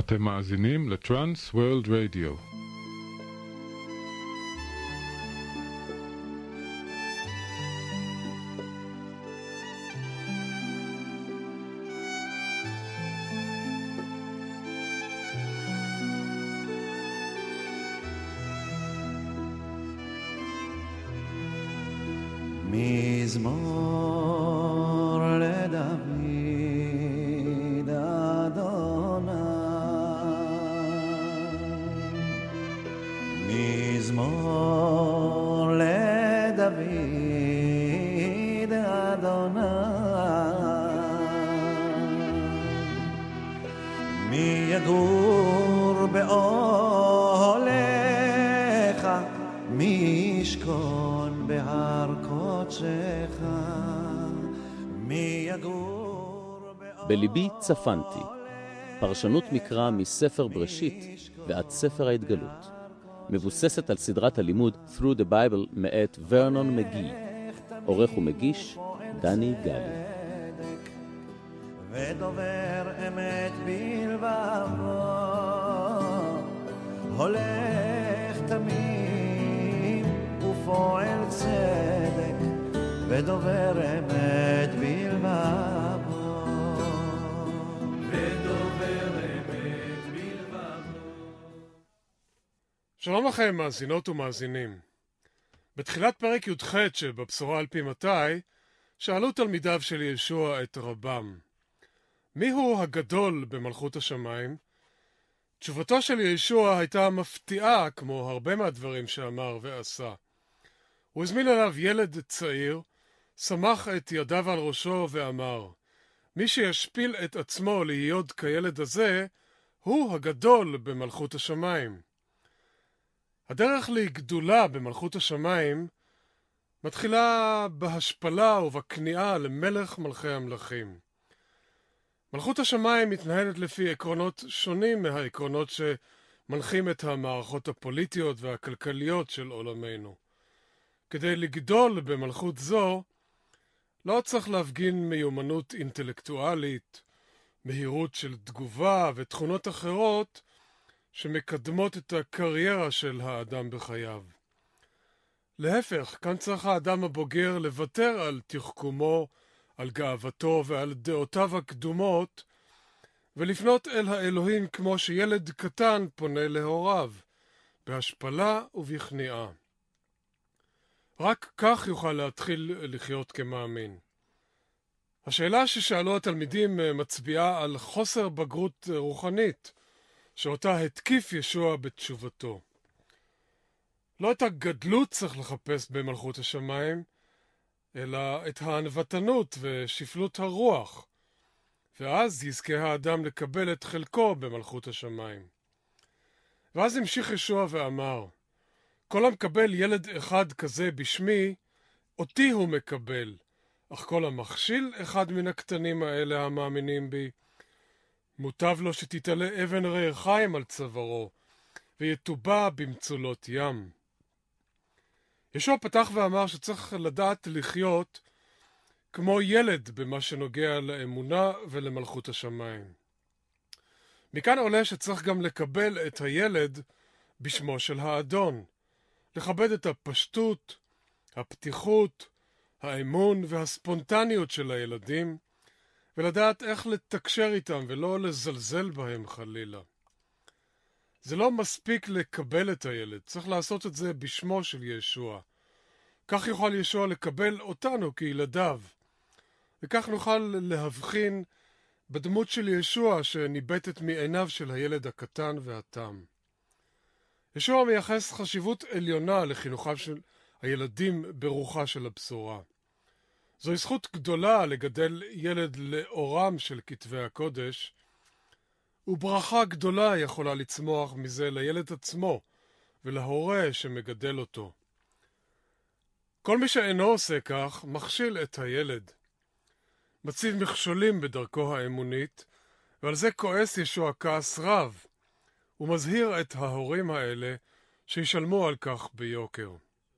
אתם מאזינים לטרנס וורלד רדיו. מזמור לדוד אדוני, מזמור לדוד אדוני, מי יגור באוהליך, מי ישכון בהר קודשך, מי יגור בליבי צפנתי, פרשנות מקרא מספר בראשית ועד ספר ההתגלות, מבוססת על סדרת הלימוד Through the Bible מאת ורנון מגי, עורך ומגיש דני גלי. ודובר אמת בלבבו, הולך תמים ופועל צדק, ודובר אמת בלבבו, ודובר אמת בלבבו. שלום לכם מאזינות ומאזינים. בתחילת פרק י"ח שבבשורה על פי מתי, שאלו תלמידיו של ישוע את רבם, מיהו הגדול במלכות השמיים? תשובתו של ישוע הייתה מפתיעה כמו הרבה מהדברים שאמר ועשה. הוא הזמין אליו ילד צעיר, שמח את ידיו על ראשו ואמר, מי שישפיל את עצמו להיות כילד הזה, הוא הגדול במלכות השמיים. הדרך לגדולה במלכות השמיים מתחילה בהשפלה ובכניעה למלך מלכי המלכים. מלכות השמיים מתנהלת לפי עקרונות שונים מהעקרונות שמנחים את המערכות הפוליטיות והכלכליות של עולמנו. כדי לגדול במלכות זו, לא צריך להפגין מיומנות אינטלקטואלית, מהירות של תגובה ותכונות אחרות שמקדמות את הקריירה של האדם בחייו. להפך, כאן צריך האדם הבוגר לוותר על תחכומו, על גאוותו ועל דעותיו הקדומות, ולפנות אל האלוהים כמו שילד קטן פונה להוריו, בהשפלה ובכניעה. רק כך יוכל להתחיל לחיות כמאמין. השאלה ששאלו התלמידים מצביעה על חוסר בגרות רוחנית, שאותה התקיף ישוע בתשובתו. לא את הגדלות צריך לחפש במלכות השמיים, אלא את הענוותנות ושפלות הרוח, ואז יזכה האדם לקבל את חלקו במלכות השמיים. ואז המשיך ישוע ואמר, כל המקבל ילד אחד כזה בשמי, אותי הוא מקבל, אך כל המכשיל אחד מן הקטנים האלה המאמינים בי, מוטב לו שתתעלה אבן ריחיים על צווארו, ויטובע במצולות ים. ישוע פתח ואמר שצריך לדעת לחיות כמו ילד במה שנוגע לאמונה ולמלכות השמיים. מכאן עולה שצריך גם לקבל את הילד בשמו של האדון, לכבד את הפשטות, הפתיחות, האמון והספונטניות של הילדים, ולדעת איך לתקשר איתם ולא לזלזל בהם חלילה. זה לא מספיק לקבל את הילד, צריך לעשות את זה בשמו של ישוע. כך יוכל ישוע לקבל אותנו כילדיו, וכך נוכל להבחין בדמות של ישוע שניבטת מעיניו של הילד הקטן והתם. ישוע מייחס חשיבות עליונה לחינוכיו של הילדים ברוחה של הבשורה. זוהי זכות גדולה לגדל ילד לאורם של כתבי הקודש, וברכה גדולה יכולה לצמוח מזה לילד עצמו ולהורה שמגדל אותו. כל מי שאינו עושה כך מכשיל את הילד, מציב מכשולים בדרכו האמונית, ועל זה כועס ישוע כעס רב, ומזהיר את ההורים האלה שישלמו על כך ביוקר.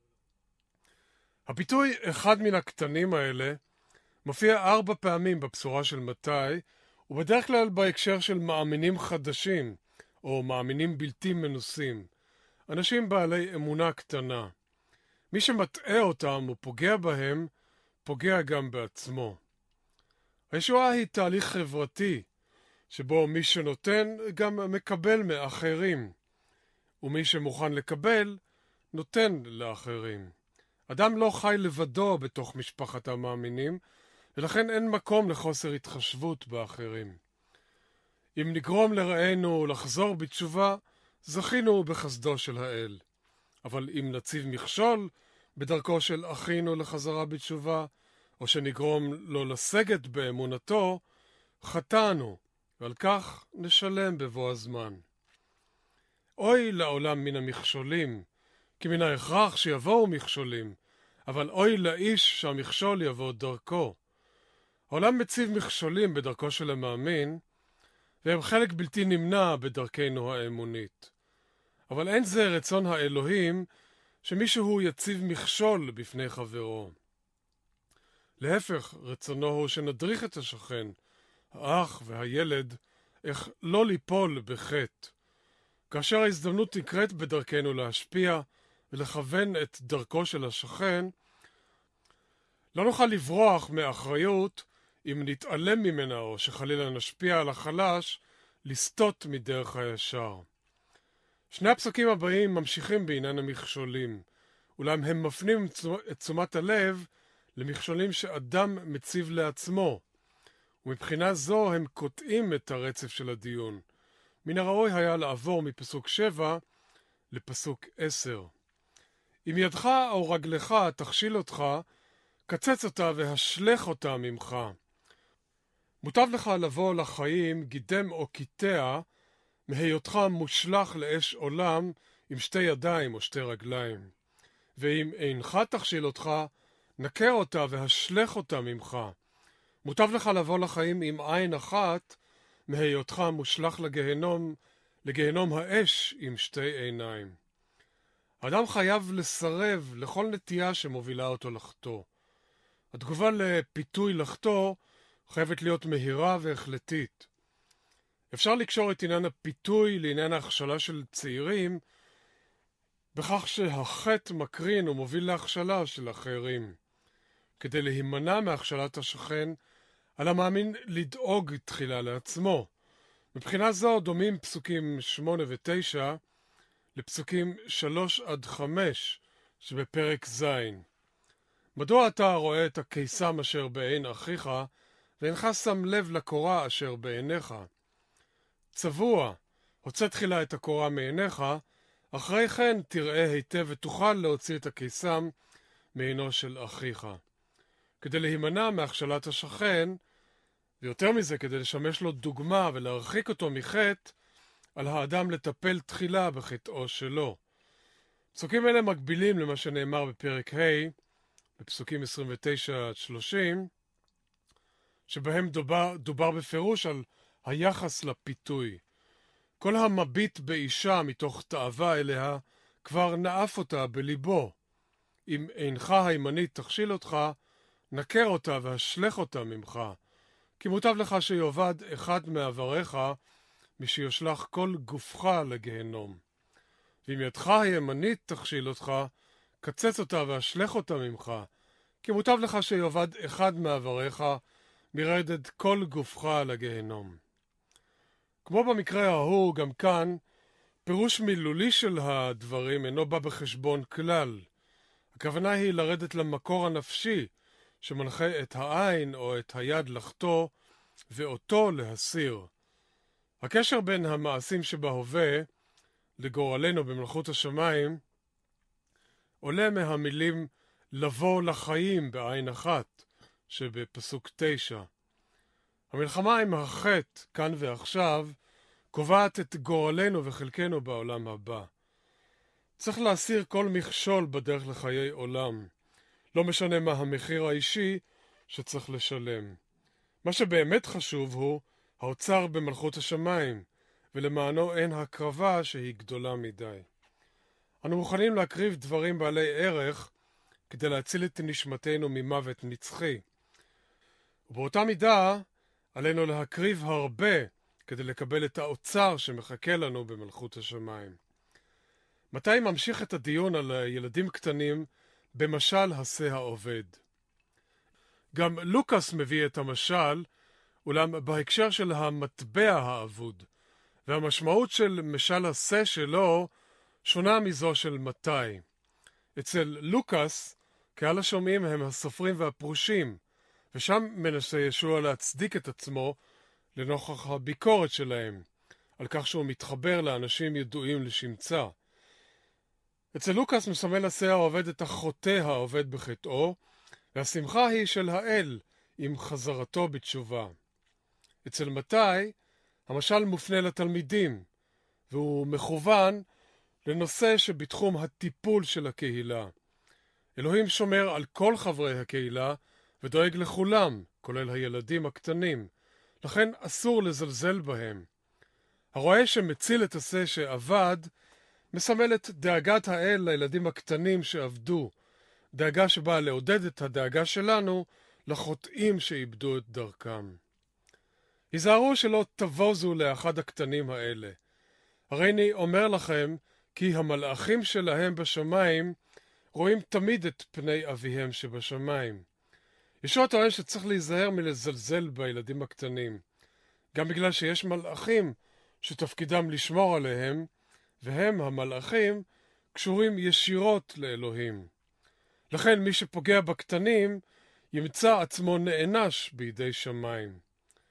הביטוי אחד מן הקטנים האלה מופיע 4 פעמים בבשורה של מתי, ובדרך כלל בהקשר של מאמינים חדשים, או מאמינים בלתי מנוסים, אנשים בעלי אמונה קטנה. מי שמטעה אותם ופוגע בהם, פוגע גם בעצמו. הישועה היא תהליך חברתי, שבו מי שנותן גם מקבל מאחרים, ומי שמוכן לקבל, נותן לאחרים. אדם לא חי לבדו בתוך משפחת המאמינים, ולכן אין מקום לחוסר התחשבות באחרים. אם נגרום לרעינו לחזור בתשובה, זכינו בחסדו של האל. אבל אם נציב מכשול בדרכו של אחינו לחזרה בתשובה, או שנגרום לו לסגת באמונתו, חטאנו, ועל כך נשלם בבוא הזמן. אוי לעולם מן המכשולים, כי מן ההכרח שיבואו מכשולים, אבל אוי לאיש שהמכשול יבוא דרכו. העולם מציב מכשולים בדרכו של המאמין, והם חלק בלתי נמנע בדרכנו האמונית. אבל אין זה רצון האלוהים שמישהו יציב מכשול בפני חברו. להפך, רצונו הוא שנדריך את השכן, האח והילד, איך לא ליפול בחטא. כאשר ההזדמנות נקראת בדרכנו להשפיע ולכוון את דרכו של השכן, לא נוכל לברוח מאחריות אם נתעלם ממנה או שחלילה נשפיע על החלש לסטות מדרך הישר. שני הפסוקים הבאים ממשיכים בעניין המכשולים, אולם הם מפנים את תשומת הלב למכשולים שאדם מציב לעצמו, ומבחינה זו הם קוטעים את הרצף של הדיון. מן הראוי היה לעבור מפסוק 7 לפסוק 10. אם ידך או רגלך תכשיל אותך, קצץ אותה והשלך אותה ממך. מוטב לך לבוא לחיים גידם או קיטע, מהיותך מושלך לאש עולם עם שתי ידיים או שתי רגליים. ואם אינך תכשיל אותך, נקר אותה והשלך אותה ממך. מוטב לך לבוא לחיים עם עין אחת, מהיותך מושלך לגיהנום האש עם שתי עיניים. האדם חייב לסרב לכל נטייה שמובילה אותו לחטוא. התגובה לפיתוי לחטוא חייבת להיות מהירה והחלטית. אפשר לקשור את עניין הפיתוי לעניין ההכשלה של צעירים, בכך שהחטא מקרין ומוביל להכשלה של אחרים. כדי להימנע מהכשלת השכן, על המאמין לדאוג תחילה לעצמו. מבחינה זו דומים פסוקים 8 ו-9 לפסוקים 3-5 שבפרק ז'. מדוע אתה רואה את הקיסם אשר בעין אחיך, ואינך שם לב לקורה אשר בעיניך? צבוע, הוצא תחילה את הקורה מעיניך, אחרי כן תראה היטב ותוכל להוציא את הקיסם מעינו של אחיך. כדי להימנע מהכשלת השכן, ויותר מזה כדי לשמש לו דוגמה ולהרחיק אותו מחטא, על האדם לטפל תחילה בחטאו שלו. פסוקים אלה מקבילים למה שנאמר בפרק ה' בפסוקים 29-30, שבהם דובר בפירוש על היחס לפיתוי. כל המביט באישה מתוך תאווה אליה, כבר נאף אותה בליבו. אם אינך הימנית תכשיל אותך, נקר אותה והשלך אותה ממך. כי מוטב לך שיובד אחד מעבריך, משיושלח כל גופך לגיהנום. ואם ידך הימנית תכשיל אותך, קצץ אותה והשלך אותה ממך. כי מוטב לך שיובד אחד מעבריך, מרדת כל גופך לגיהנום. כמו במקרה ההוא, גם כאן, פירוש מילולי של הדברים אינו בא בחשבון כלל. הכוונה היא לרדת למקור הנפשי, שמנחה את העין או את היד לחטוא, ואותו להסיר. הקשר בין המעשים שבהווה לגורלנו במלכות השמיים, עולה מהמילים לבוא לחיים בעין אחת, שבפסוק 9. המלחמה עם החטא, כאן ועכשיו, קובעת את גורלנו וחלקנו בעולם הבא. צריך להסיר כל מכשול בדרך לחיי עולם. לא משנה מה המחיר האישי שצריך לשלם. מה שבאמת חשוב הוא האוצר במלכות השמיים, ולמענו אין הקרבה שהיא גדולה מדי. אנו מוכנים להקריב דברים בעלי ערך כדי להציל את נשמתנו ממוות נצחי. ובאותה מידה, עלינו להקריב הרבה כדי לקבל את האוצר שמחכה לנו במלכות השמיים. מתי ממשיך את הדיון על ילדים קטנים במשל עשה העובד? גם לוקאס מביא את המשל, אולם בהקשר של המטבע האבוד, והמשמעות של משל עשה שלו שונה מזו של מתי. אצל לוקאס, קהל השומעים הם הסופרים והפרושים, ושם מנסה ישוע להצדיק את עצמו לנוכח הביקורת שלהם, על כך שהוא מתחבר לאנשים ידועים לשמצה. אצל לוקאס מסמל עשה העובד את החוטא העובד בחטאו, והשמחה היא של האל עם חזרתו בתשובה. אצל מתי, המשל מופנה לתלמידים, והוא מכוון לנושא שבתחום הטיפול של הקהילה. אלוהים שומר על כל חברי הקהילה ודואג לכולם, כולל הילדים הקטנים, לכן אסור לזלזל בהם. הרועה שמציל את עשה שעבד, מסמל את דאגת האל לילדים הקטנים שעבדו, דאגה שבאה לעודד את הדאגה שלנו לחוטאים שאיבדו את דרכם. היזהרו שלא תבוזו לאחד הקטנים האלה. הרי אני אומר לכם כי המלאכים שלהם בשמיים רואים תמיד את פני אביהם שבשמיים. ישוע טוען שצריך להיזהר מלזלזל בילדים הקטנים, גם בגלל שיש מלאכים שתפקידם לשמור עליהם, והם, המלאכים, קשורים ישירות לאלוהים. לכן מי שפוגע בקטנים ימצא עצמו נענש בידי שמיים.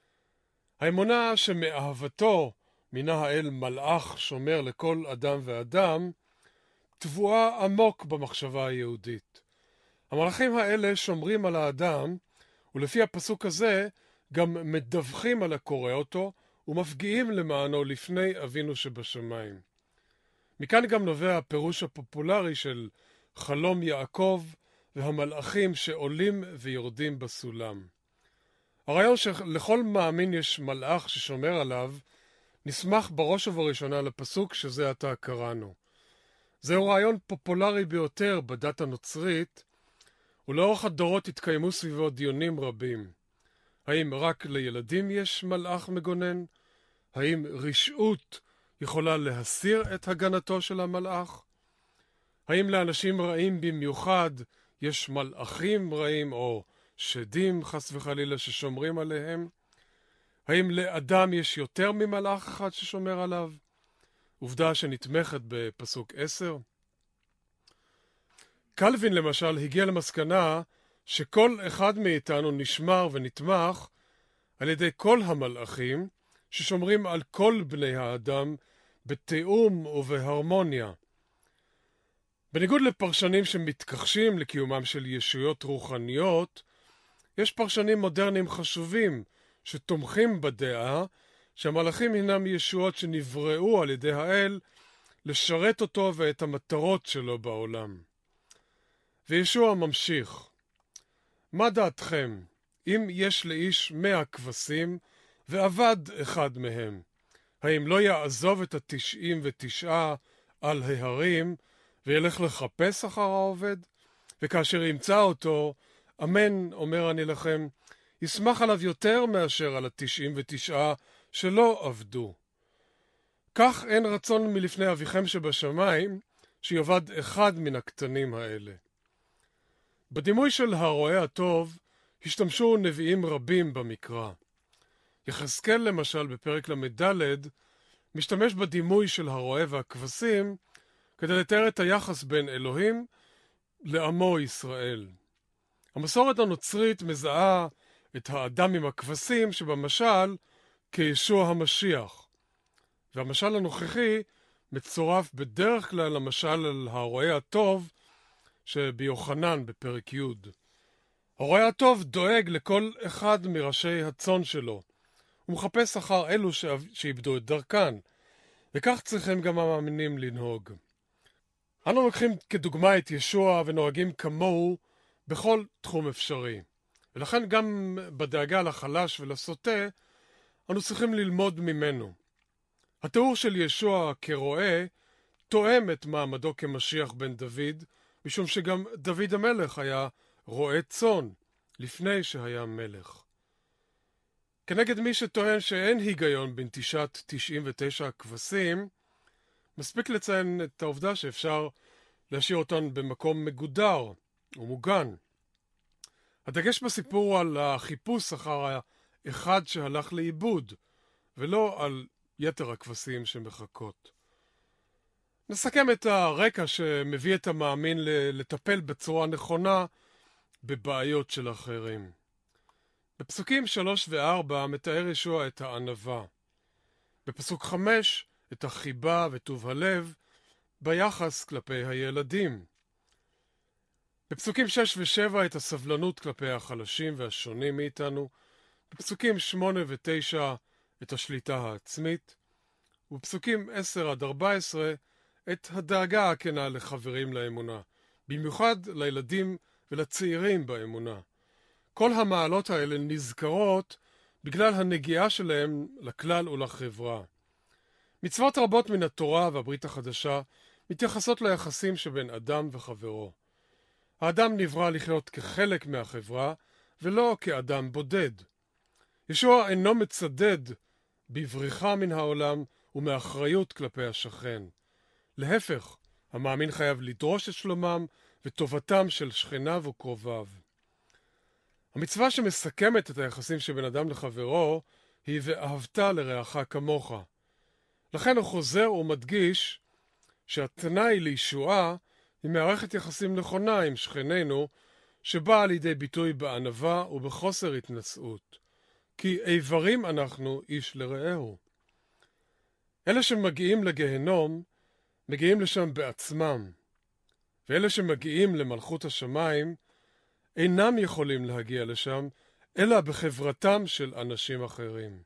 האמונה שמאהבתו מינה האל מלאך שומר לכל אדם ואדם, טבועה עמוק במחשבה היהודית. המלאכים האלה שומרים על האדם, ולפי הפסוק הזה גם מדווחים על הקורא אותו, ומפגיעים למענו לפני אבינו שבשמיים. מכאן גם נובע הפירוש הפופולרי של חלום יעקב והמלאכים שעולים ויורדים בסולם. הרעיון שלכל מאמין יש מלאך ששומר עליו, נסמך בראש ובראשונה לפסוק שזה עתה קראנו. זהו רעיון פופולרי ביותר בדת הנוצרית, ולאורך הדורות התקיימו סביבו דיונים רבים. האם רק לילדים יש מלאך מגונן? האם רשעות יכולה להסיר את הגנתו של המלאך? האם לאנשים רעים במיוחד יש מלאכים רעים או שדים חס וחלילה ששומרים עליהם? האם לאדם יש יותר ממלאך אחד ששומר עליו? עובדה שנתמכת בפסוק 10. קלווין למשל הגיע למסקנה שכל אחד מאיתנו נשמר ונתמך על ידי כל המלאכים ששומרים על כל בני האדם בתיאום ובהרמוניה. בניגוד לפרשנים שמתכחשים לקיומם של ישויות רוחניות, יש פרשנים מודרניים חשובים שתומכים בדעה שהמלאכים הינם ישועות שנבראו על ידי האל לשרת אותו ואת המטרות שלו בעולם. וישוע ממשיך. מה דעתכם, אם יש לאיש 100 כבשים ועבד אחד מהם, האם לא יעזוב את 99 על ההרים וילך לחפש אחר העובד? וכאשר ימצא אותו, אמן אומר אני לכם, ישמח עליו יותר מאשר על 99 שלא עבדו. כך אין רצון מלפני אביכם שבשמיים שיובד אחד מן הקטנים האלה. בדימוי של הרועה הטוב השתמשו נביאים רבים במקרא. יחזקאל למשל בפרק למד' משתמש בדימוי של הרועה והכבשים כדי לתאר את היחס בין אלוהים לעמו ישראל. המסורת הנוצרית מזהה את האדם עם הכבשים שבמשל כישוע המשיח. והמשל הנוכחי מצורף בדרך כלל למשל על הרועה הטוב שביוחנן בפרק י'. הרועה הטוב דואג לכל אחד מראשי הצאן שלו. הוא מחפש אחר אלו שאיבדו את דרכן, וכך צריכים גם המאמינים לנהוג. אנו לוקחים כדוגמה את ישוע ונוהגים כמוהו בכל תחום אפשרי. ולכן גם בדאגה לחלש ולסוטה, אנו צריכים ללמוד ממנו. התיאור של ישוע כרועה תואם את מעמדו כמשיח בן דוד, משום שגם דוד המלך היה רועה צאן לפני שהיה מלך. כנגד מי שטוען שאין היגיון בנטישת 99 כבשים, מספיק לציין את העובדה שאפשר להשאיר אותן במקום מגודר ומוגן. הדגש בסיפור הוא על החיפוש אחר האחד שהלך לאיבוד, ולא על יתר הכבשים שמחכות. נסכם את הרקע שמביא את המאמין לטפל בצורה נכונה בבעיות של אחרים. בפסוקים 3 ו-4 מתאר ישוע את הענווה. בפסוק 5 את החיבה וטוב הלב ביחס כלפי הילדים. בפסוקים 6 ו-7 את הסבלנות כלפי החלשים והשונים מאיתנו. בפסוקים 8 ו-9 את השליטה העצמית. ובפסוקים 10 עד 14 את הדאגה הכנה לחברים לאמונה, במיוחד לילדים ולצעירים באמונה. כל המעלות האלה נזכרות בגלל הנגיעה שלהם לכלל ולחברה. מצוות רבות מן התורה והברית החדשה מתייחסות ליחסים שבין אדם וחברו. האדם נברא לחיות כחלק מהחברה ולא כאדם בודד. ישוע אינו מצדד בבריחה מן העולם ומאחריות כלפי השכן. להפך, המאמין חייב לדרוש את שלומם וטובתם של שכניו וקרוביו. המצווה שמסכמת את היחסים שבין אדם לחברו היא ואהבת לרעך כמוך. לכן הוא חוזר ומדגיש שהתנאי לישועה היא מערכת יחסים נכונה עם שכנינו, שבאה לידי ביטוי בענווה ובחוסר התנשאות. כי איברים אנחנו איש לרעהו. אלה שמגיעים לגהנום מגיעים לשם בעצמם, ואלה שמגיעים למלכות השמיים אינם יכולים להגיע לשם, אלא בחברתם של אנשים אחרים.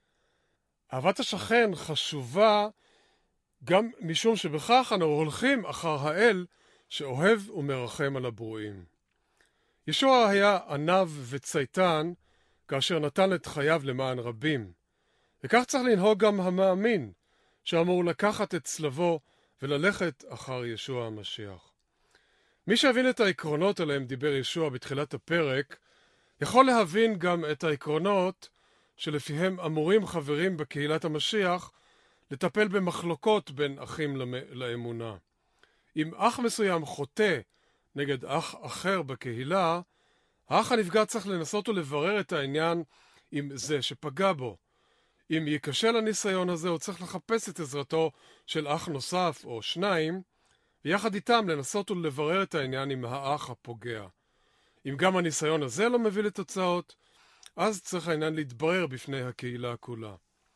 אהבת השכן חשובה גם משום שבכך אנו הולכים אחר האל שאוהב ומרחם על הברואים. ישוע היה ענב וצייתן כאשר נתן את חייו למען רבים, וכך צריך לנהוג גם המאמין, שאמור לקחת את צלבו וללכת אחר ישוע המשיח. מי שהבין את העקרונות עליהם דיבר ישוע בתחילת הפרק, יכול להבין גם את העקרונות שלפיהם אמורים חברים בקהילת המשיח לטפל במחלוקות בין אחים לאמונה. אם אח מסוים חוטא נגד אח אחר בקהילה, האח הנפגע צריך לנסות ולברר את העניין עם זה שפגע בו. אם ייכשל הניסיון הזה, הוא צריך לחפש את עזרתו של אח נוסף או שניים, ויחד איתם לנסות ולברר את העניין עם האח הפוגע. אם גם הניסיון הזה לא מביא לתוצאות, אז צריך העניין להתברר בפני הקהילה כולה.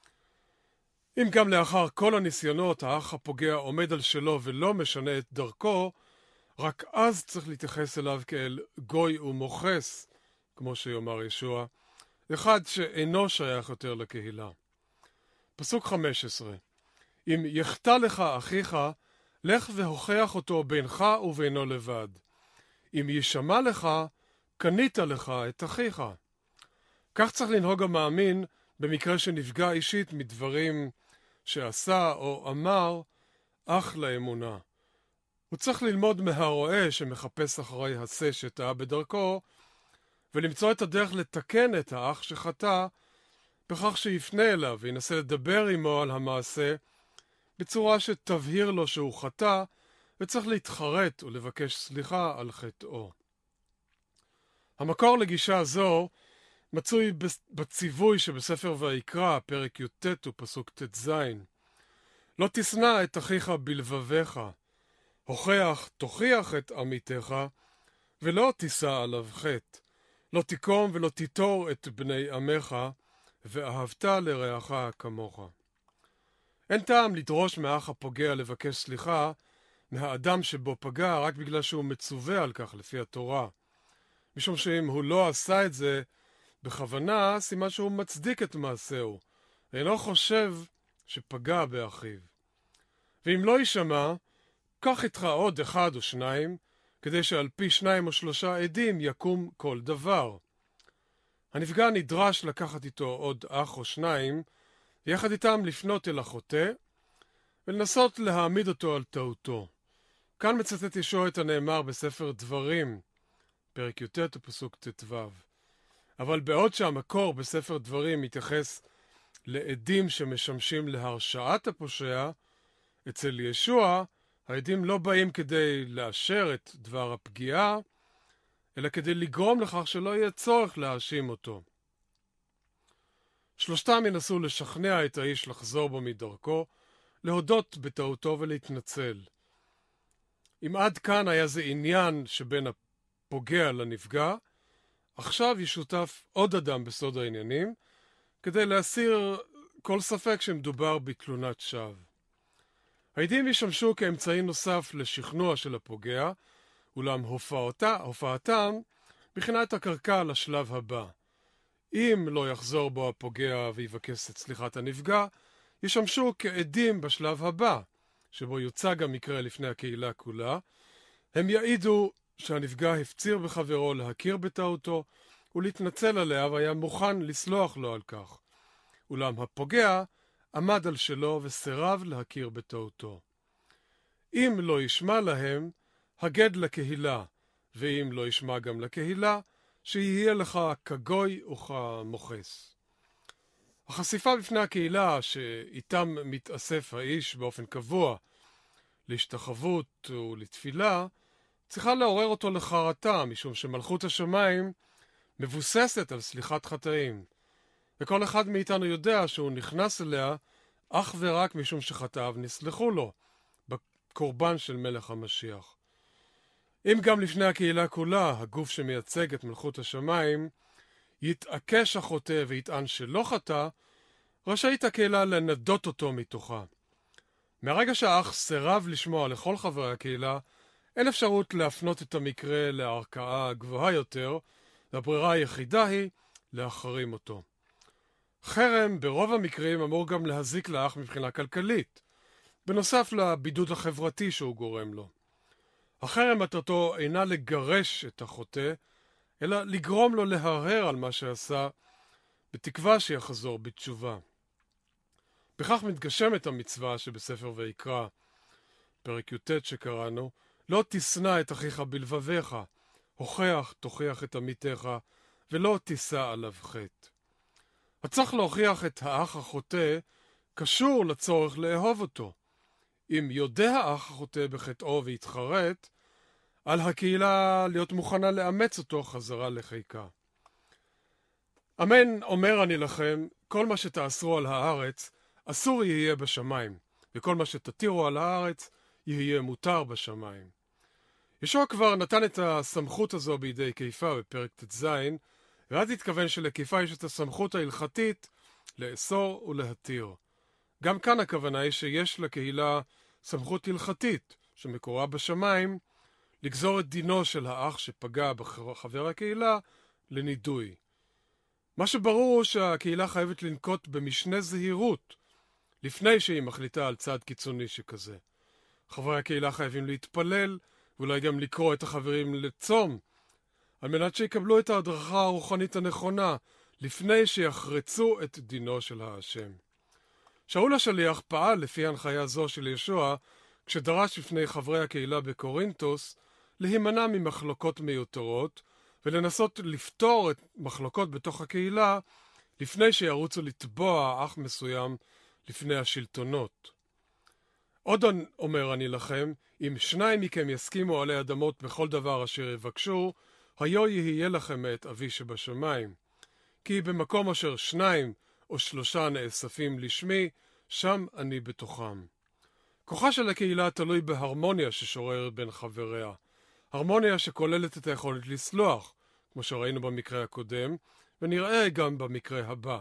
אם גם לאחר כל הניסיונות האח הפוגע עומד על שלו ולא משנה את דרכו, רק אז צריך להתייחס אליו כאל גוי ומוחס, כמו שיאמר ישוע, אחד שאינו שייך יותר לקהילה. פסוק 15. אם יחטא לך אחיך, לך והוכיח אותו בינך ובינו לבד. אם ישמע לך, קנית לך את אחיך. כך צריך לנהוג המאמין במקרה שנפגע אישית מדברים שעשה או אמר אח לאמונה. הוא צריך ללמוד מהרועה שמחפש אחרי הסה שטעה בדרכו, ולמצוא את הדרך לתקן את האח שחטא, בכך שיפנה אליו וינסה לדבר עמו על המעשה, בצורה שתבהיר לו שהוא חטא, וצריך להתחרט ולבקש סליחה על חטאו. המקור לגישה זו מצוי בציווי שבספר ויקרא, פרק י"ט ופסוק ט"ז. לא תשנא את אחיך בלבביך, תוכיח את עמיתך, ולא תישא עליו חטא. לא תקום ולא תיטור את בני עמך, ואהבת לרעך כמוך. אין טעם לדרוש מהאח הפוגע לבקש סליחה מהאדם שבו פגע רק בגלל שהוא מצווה על כך לפי התורה. משום שאם הוא לא עשה את זה בכוונה, סימן שהוא מצדיק את מעשהו, ואינו חושב שפגע באחיו. ואם לא יישמע, קח איתך עוד אחד או שניים, כדי שעל פי 2 או 3 עדים יקום כל דבר. הנפגע נדרש לקחת איתו עוד אח או שניים, ויחד איתם לפנות אל החוטא, ולנסות להעמיד אותו על טעותו. כאן מצטט ישוע את הנאמר בספר דברים, פרק י"ט ופסוק ט"ו. אבל בעוד שהמקור בספר דברים מתייחס לעדים שמשמשים להרשעת הפושע, אצל ישוע העדים לא באים כדי לאשר את דבר הפגיעה, אלא כדי לגרום לכך שלא יהיה צורך להאשים אותו. שלושתם ינסו לשכנע את האיש לחזור בו מדרכו, להודות בטעותו ולהתנצל. אם עד כאן היה זה עניין שבין הפוגע לנפגע, עכשיו ישותף עוד אדם בסוד העניינים, כדי להסיר כל ספק שמדובר בתלונת שווא. העדים ישמשו כאמצעי נוסף לשכנוע של הפוגע, אולם הופעתם בחינת הקרקע לשלב הבא. אם לא יחזור בו הפוגע ויבקש את סליחת הנפגע, ישמשו כעדים בשלב הבא, שבו יוצג המקרה לפני הקהילה כולה. הם יעידו שהנפגע הפציר בחברו להכיר בטעותו ולהתנצל עליה והיה מוכן לסלוח לו על כך. אולם הפוגע עמד על שלו וסירב להכיר בטעותו. אם לא ישמע להם, הגד לקהילה, ואם לא ישמע גם לקהילה, שיהיה לך כגוי וכמוחס. החשיפה בפני הקהילה שאיתם מתאסף האיש באופן קבוע להשתחוות ולתפילה, צריכה לעורר אותו לחרטה, משום שמלכות השמיים מבוססת על סליחת חטאים. וכל אחד מאיתנו יודע שהוא נכנס אליה אך ורק משום שחטאיו נסלחו לו, בקורבן של מלך המשיח. אם גם לפני הקהילה כולה, הגוף שמייצג את מלכות השמיים, יתעקש החוטא ויטען שלא חטא, רשאית הקהילה לנדות אותו מתוכה. מהרגע שהאח סירב לשמוע לכל חברי הקהילה, אין אפשרות להפנות את המקרה לערכאה גבוהה יותר, והברירה היחידה היא להחרים אותו. חרם ברוב המקרים אמור גם להזיק לאח מבחינה כלכלית, בנוסף לבידוד החברתי שהוא גורם לו. החרם מטרתו אינה לגרש את החוטא, אלא לגרום לו להרהר על מה שעשה, בתקווה שיחזור בתשובה. בכך מתגשמת המצווה שבספר ויקרא, פרק י"ט שקראנו, לא תשנא את אחיך בלבביך, הוכח תוכיח את עמיתך, ולא תישא עליו חטא. הצורך להוכיח את האח החוטא קשור לצורך לאהוב אותו. אם יודע האח החוטא בחטאו והתחרט, על הקהילה להיות מוכנה לאמץ אותו חזרה לחיקה. אמן אומר אני לכם, כל מה שתאסרו על הארץ, אסור יהיה בשמיים, וכל מה שתתירו על הארץ, יהיה מותר בשמיים. ישוע כבר נתן את הסמכות הזו בידי קיפה בפרק ט"ז, ואז התכוון שלקיפה יש את הסמכות ההלכתית לאסור ולהתיר. גם כאן הכוונה היא שיש לקהילה סמכות הלכתית, שמקורה בשמיים, לגזור את דינו של האח שפגע בחבר הקהילה לנידוי. מה שברור הוא שהקהילה חייבת לנקוט במשנה זהירות, לפני שהיא מחליטה על צעד קיצוני שכזה. חברי הקהילה חייבים להתפלל, ואולי גם לקרוא את החברים לצום, על מנת שיקבלו את ההדרכה הרוחנית הנכונה, לפני שיחרצו את דינו של האשם. שאול השליח פעל לפי הנחיה זו של ישוע, כשדרש לפני חברי הקהילה בקורינטוס, להימנע ממחלוקות מיותרות, ולנסות לפתור את מחלוקות בתוך הקהילה, לפני שירוצו לתבוע אח מסוים לפני השלטונות. עוד אומר אני לכם, אם שניים מכם יסכימו עלי אדמות בכל דבר אשר יבקשו, היו יהיה לכם מאת אבי שבשמיים. כי במקום אשר 2 או 3 נאספים לשמי, שם אני בתוכם. כוחה של הקהילה תלוי בהרמוניה ששוררת בין חבריה. הרמוניה שכוללת את היכולת לסלוח, כמו שראינו במקרה הקודם, ונראה גם במקרה הבא.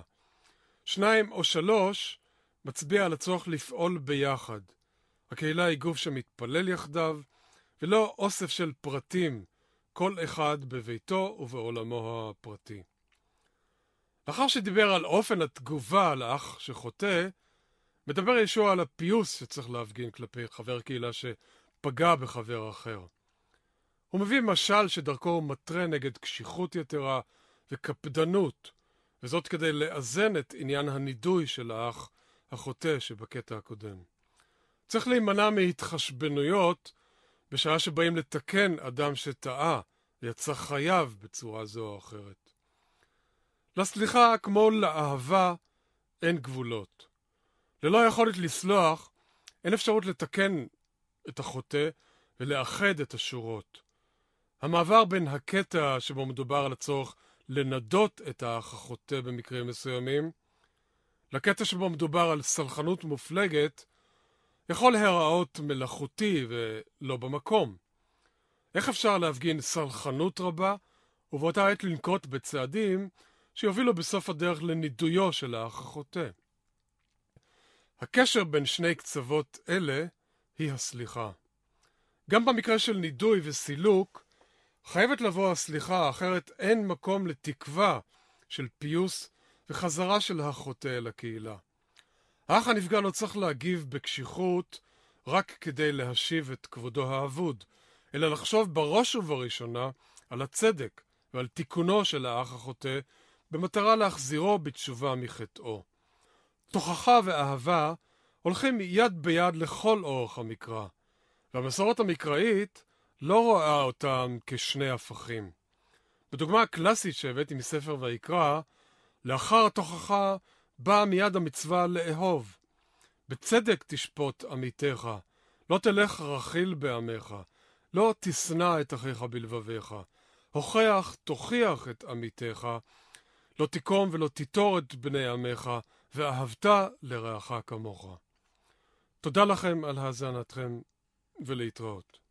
2 או 3 מצביע על הצורך לפעול ביחד. הקהילה היא גוף שמתפלל יחדיו, ולא אוסף של פרטים, כל אחד בביתו ובעולמו הפרטי. לאחר שדיבר על אופן התגובה לאח שחוטא, מדבר ישוע על הפיוס שצריך להפגין כלפי חבר קהילה שפגע בחבר אחר. הוא מביא משל שדרכו הוא מטרה נגד קשיחות יתרה וקפדנות, וזאת כדי לאזן את עניין הנידוי של האח החוטא שבקטע הקודם. צריך להימנע מהתחשבנויות בשעה שבאים לתקן אדם שטעה ויצא חייב בצורה זו או אחרת. לסליחה כמו לאהבה אין גבולות. ללא יכולת לסלוח, אין אפשרות לתקן את החוטא ולאחד את השורות. המעבר בין הקטע שבו מדובר על הצורך לנדות את האח החוטא במקרים מסוימים, לקטע שבו מדובר על סלחנות מופלגת, יכול להיראות מלאכותי ולא במקום. איך אפשר להפגין סלחנות רבה, ובאותה עת לנקוט בצעדים שיובילו בסוף הדרך לנידויו של האח החוטא? הקשר בין שני קצוות אלה היא הסליחה. גם במקרה של נידוי וסילוק, חייבת לבוא הסליחה, אחרת אין מקום לתקווה של פיוס וחזרה של החוטא אל הקהילה. האח הנפגע לא צריך להגיב בקשיחות רק כדי להשיב את כבודו האבוד, אלא לחשוב בראש ובראשונה על הצדק ועל תיקונו של האח החוטא, במטרה להחזירו בתשובה מחטאו. תוכחה ואהבה הולכים יד ביד לכל אורך המקרא, והמסורת המקראית לא רואה אותם כשני הפכים. בדוגמה הקלאסית שהבאתי מספר ויקרא, לאחר התוכחה באה מיד המצווה לאהוב. בצדק תשפוט עמיתך, לא תלך רכיל בעמך, לא תשנא את אחיך בלבביך, הוכח תוכיח את עמיתך, לא תקום ולא תיטור את בני עמך, ואהבת לרעך כמוך. תודה לכם על האזנתכם ולהתראות.